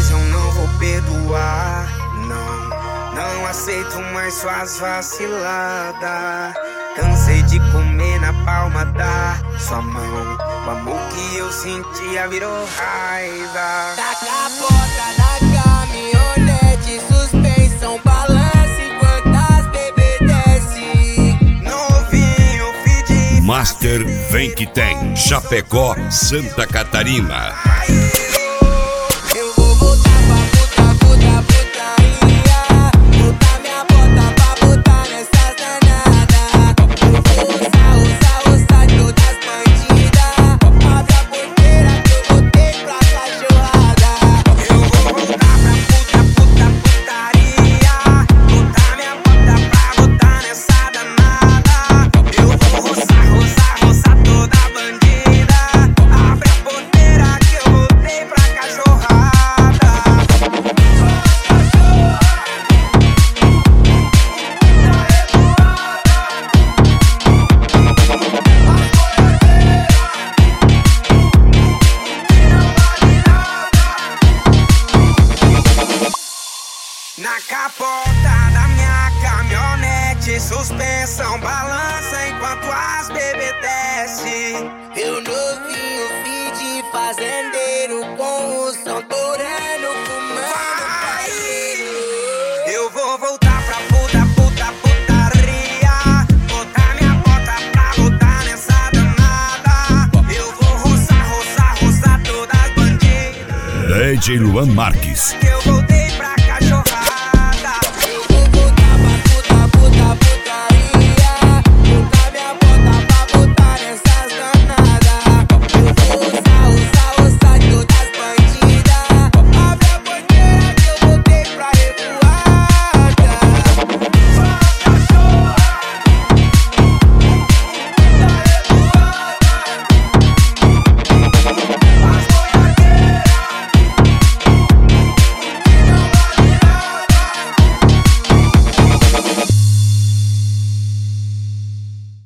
vez eu não vou perdoar. Não aceito mais suas vaciladas. Cansei de comer na palma da sua mão. O amor que eu sentia virou raiva. Taca a porta da caminhonete, suspensão, balança enquanto as bebê desce. Novinho, fedi. Master Vem Que Tem, Chapecó, Santa Catarina. Eu vou voltar pra putaria. Botar minha bota pra botar nessas danadas. Eu vou roçar todas as bandidas. Abre a porteira que eu botei pra cachorrada. Eu vou voltar pra putaria. Botar minha bota pra botar nessa danada. Eu vou roçar toda a bandida. Abre a porteira que eu botei pra cachorrada. Na capota da minha caminhonete, suspensão balança enquanto as bebê desce. Eu novinho, filho de fazendeiro, com o som torando, fumando parceiro. Eu vou voltar pra putaria. Botar minha bota pra botar nessa danada. Eu vou roçar todas as bandidas. DJ Luan Marques. Eu vou